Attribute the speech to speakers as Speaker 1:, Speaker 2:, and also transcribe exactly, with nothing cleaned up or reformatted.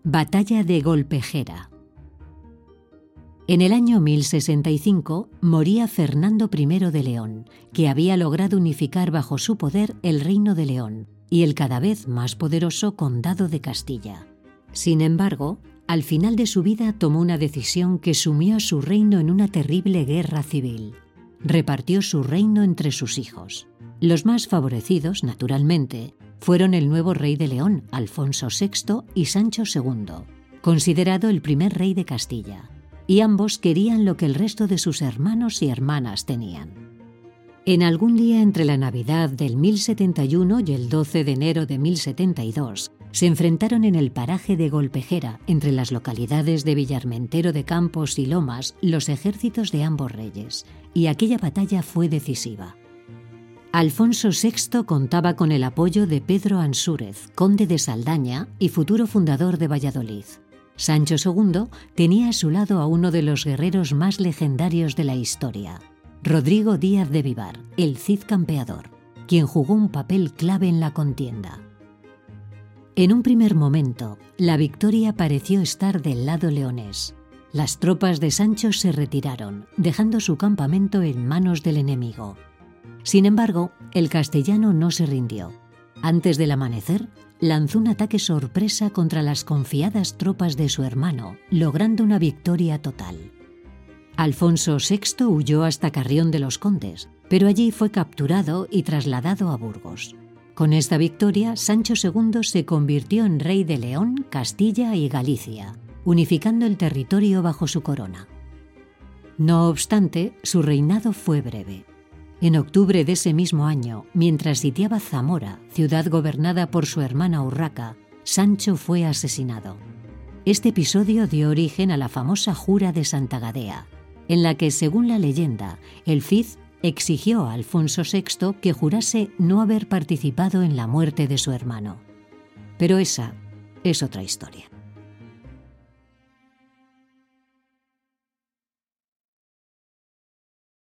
Speaker 1: Batalla de Golpejera. En el año mil sesenta y cinco moría Fernando primero de León, que había logrado unificar bajo su poder el Reino de León y el cada vez más poderoso Condado de Castilla. Sin embargo, al final de su vida tomó una decisión que sumió a su reino en una terrible guerra civil. Repartió su reino entre sus hijos. Los más favorecidos, naturalmente, fueron el nuevo rey de León, Alfonso sexto, y Sancho segundo, considerado el primer rey de Castilla, y ambos querían lo que el resto de sus hermanos y hermanas tenían. En algún día entre la Navidad del mil setenta y uno y el doce de enero de mil setenta y dos, se enfrentaron en el paraje de Golpejera, entre las localidades de Villarmentero de Campos y Lomas, los ejércitos de ambos reyes, y aquella batalla fue decisiva. Alfonso sexto contaba con el apoyo de Pedro Ansúrez, conde de Saldaña y futuro fundador de Valladolid. Sancho segundo tenía a su lado a uno de los guerreros más legendarios de la historia, Rodrigo Díaz de Vivar, el Cid campeador, quien jugó un papel clave en la contienda. En un primer momento, la victoria pareció estar del lado leonés. Las tropas de Sancho se retiraron, dejando su campamento en manos del enemigo. Sin embargo, el castellano no se rindió. Antes del amanecer, lanzó un ataque sorpresa contra las confiadas tropas de su hermano, logrando una victoria total. Alfonso sexto huyó hasta Carrión de los Condes, pero allí fue capturado y trasladado a Burgos. Con esta victoria, Sancho segundo se convirtió en rey de León, Castilla y Galicia, unificando el territorio bajo su corona. No obstante, su reinado fue breve. En octubre de ese mismo año, mientras sitiaba Zamora, ciudad gobernada por su hermana Urraca, Sancho fue asesinado. Este episodio dio origen a la famosa Jura de Santa Gadea, en la que, según la leyenda, el Cid exigió a Alfonso sexto que jurase no haber participado en la muerte de su hermano. Pero esa es otra historia.